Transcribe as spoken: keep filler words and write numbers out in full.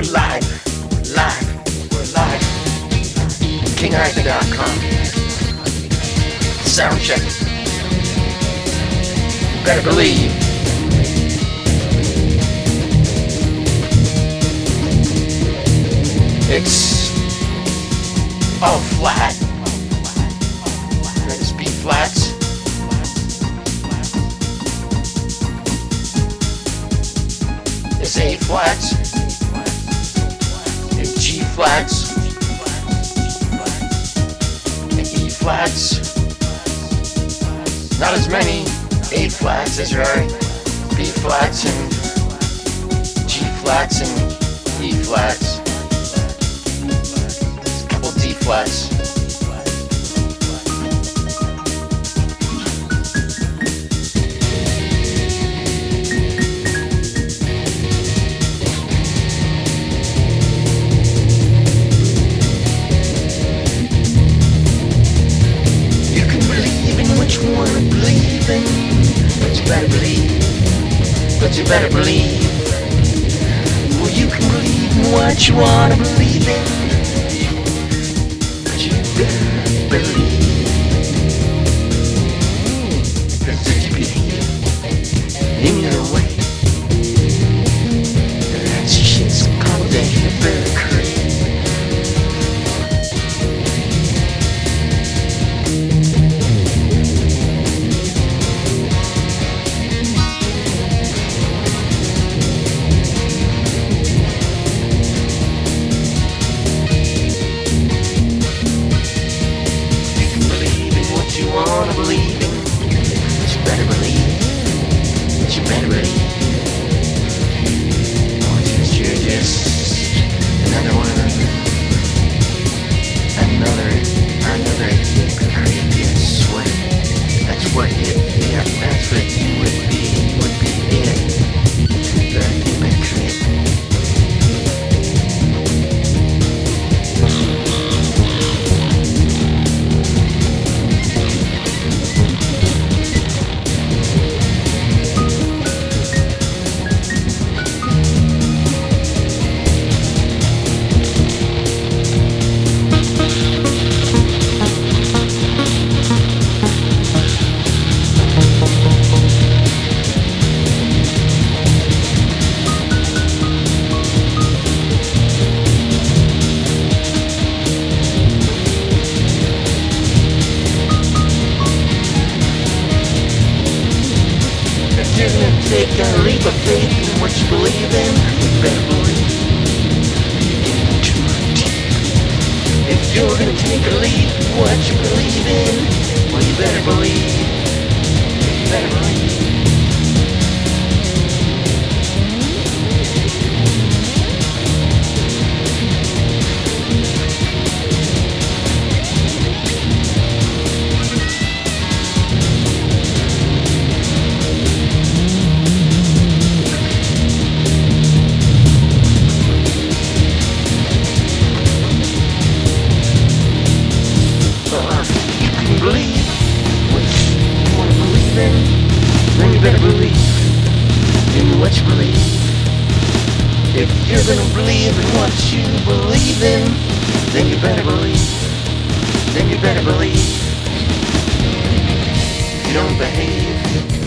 live, live, we're live. King Arthur dot com. Sound check. Better believe. It's all flat. It's B flats. It's A flats. And G flats. And E flats. Not as many A flats as there are B flats and G flats and E flats. A couple D flats. But you better believe, but you better believe. Well, you can believe in what you wanna believe in, but you better believe. Cause if you believe in your way, that shit's called that you better create. Wanna believe in, but you better believe, but you better believe. Oh, just, you're just another one, another, another hypocrite, I swear. That's what you, yeah, that's what you would be, would be it, the hypocrite. You're gonna take a leap of faith in what you believe in. You better believe. You're getting too deep. If you're gonna take a leap in what you believe in, well, you better believe. You better believe. Believe what you wanna believe in, then you better believe in what you believe. If you're gonna believe in what you believe in, then you better believe, then you better believe. If you don't behave,